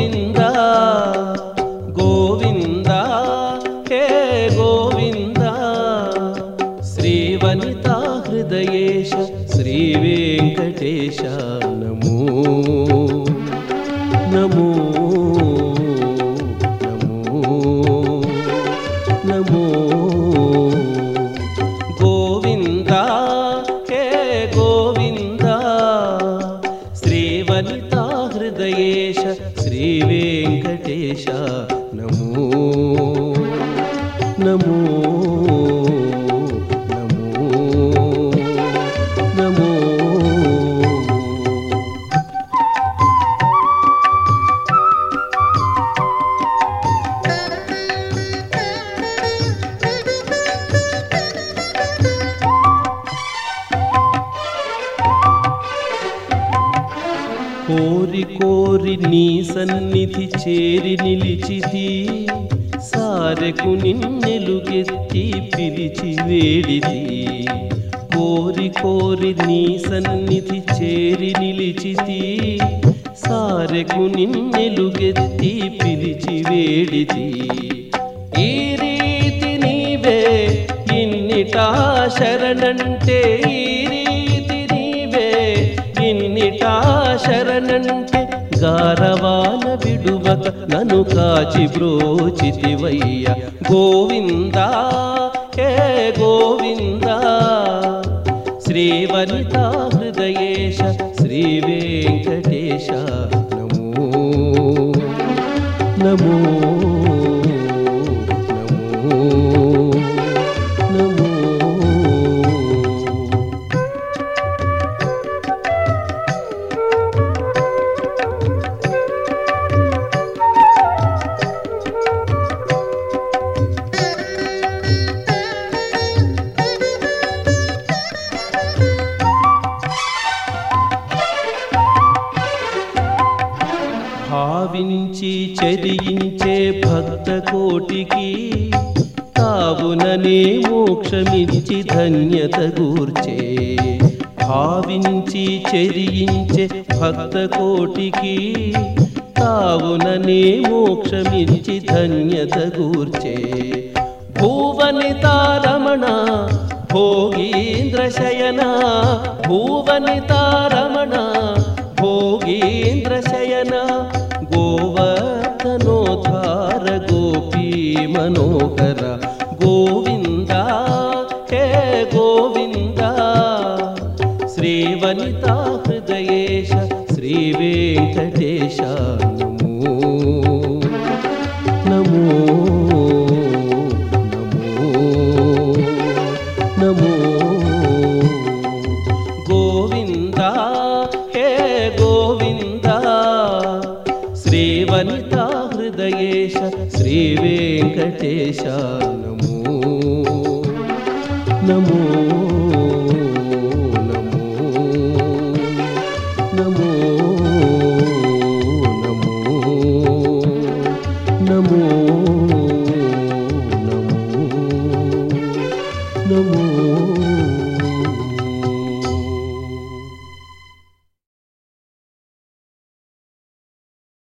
గోవింద గోవింద హే గోవింద శ్రీవనితా హృదయేశ శ్రీ వెంకటేశ నమో నమో నమో గోవింద హే గోవింద శ్రీవనితా హృదయేశ శ్రీ వెంకటేశ నమో నమో నమో కోరి కోరి నీ సన్నిధి చేరి నిలిచితి సారెకు నిన్నెలుగెత్తి పిలిచి వేడితి కోరి కోరి నీ సన్నిధి చేరి నిలిచితి సారెకు నిన్నెలుగెత్తి పిలిచి వేడితి ఈ రీతి నీవే ఇన్నిటా శరణంటే ఈ రీతి నీవే ఇన్నిటా శరణంటే గారవాన విడువక నన్ను కాచి బ్రోచితివయ్య గోవింద హే గోవింద శ్రీవనితా హృదయేశ శ్రీ వెంకటేశ నమో నమో నమో భావించి చరించే భక్త కోటికి తావుననే మోక్షమిచ్చి ధన్యత గూర్చే భావించి చరించే భక్త కోటికి తావుననే మోక్షమిచ్చి ధన్యత గూర్చే భువనితారమణ భోగీంద్ర శయన భువనితారమణ భోగీంద్ర శయన గోవర్ధనోద్ధార గోపీ మనోహర గోవింద హే గోవింద శ్రీవనితా హృదయేశ శ్రీ వెంకటేశ నమో నమో గోవింద హే గోవింద శ్రీవనితా హృదయేశ శ్రీ వెంకటేశ నమో నమో నమో నమో